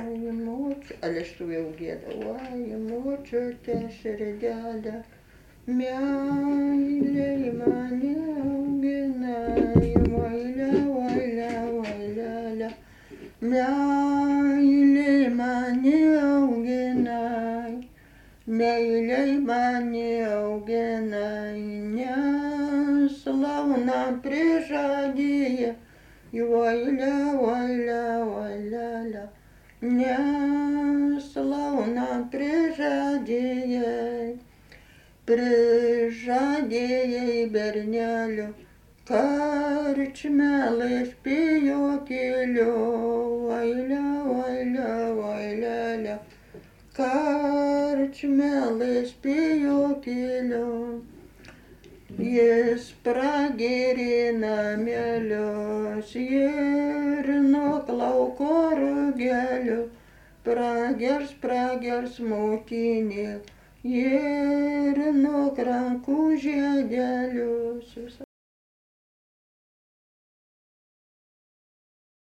Ale aš tu jau gėdauoju, močiute širdelę, meilė mane augina, vailė, meilė mane augina, meilė mane augina, neslauna prižadėję, vailė, neslauna prižadėjai bernelio, karčmelės pijokėlio, vailė, karčmelės pijokėlio. Jis pragėrė namelius ir nuo lauko rugelio, pragers motinė ir nuo rankų žiedelius.